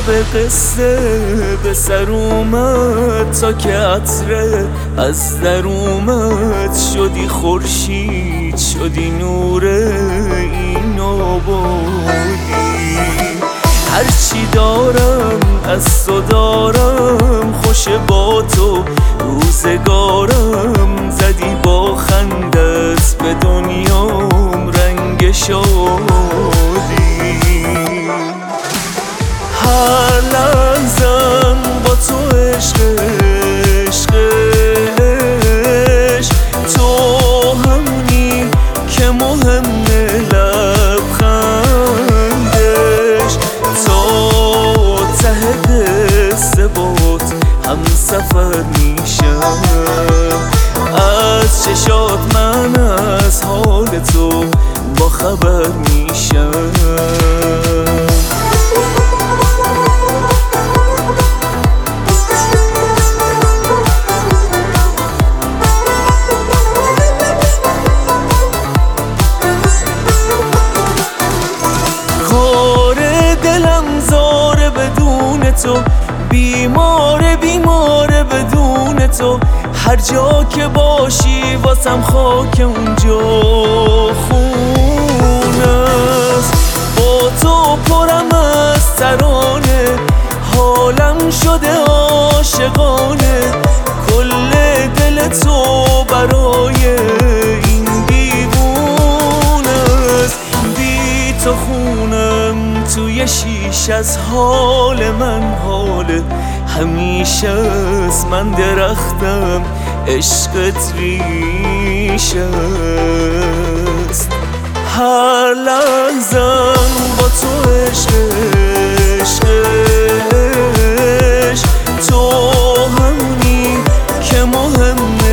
قصه به سر اومد تا که عطره از در اومد، شدی خورشید شدی نور این آبادی. هرچی دارم از تو دارم، خوش با تو روزگارم، زدی با خندت به دنیام رنگ شادی. هر لحظم با تو عشق عشقش، تو همونی که مهمه لبخندش، تا ته قصه بات هم سفر میشم. از چشات من از حال تو با خبر میشم. تو بیماره بیماره بدون تو، هر جا که باشی واسم خاک اونجا خونه است. با تو پرم از ترانه، حالم شده عاشقانه، کل دل تو برای این دیوونه است. بی تو خونم توی شیش از حال من حال همیشه از من درختم، عشقت ریش است. هر لحظم با تو عشق عشقش، تو همونی که مهمه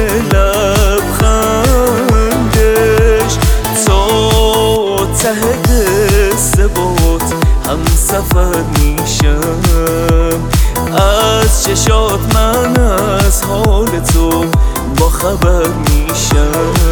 لبخندش، تا ته قصه بات هم سفر میشم. از چشات من از حال تو با خبر میشم.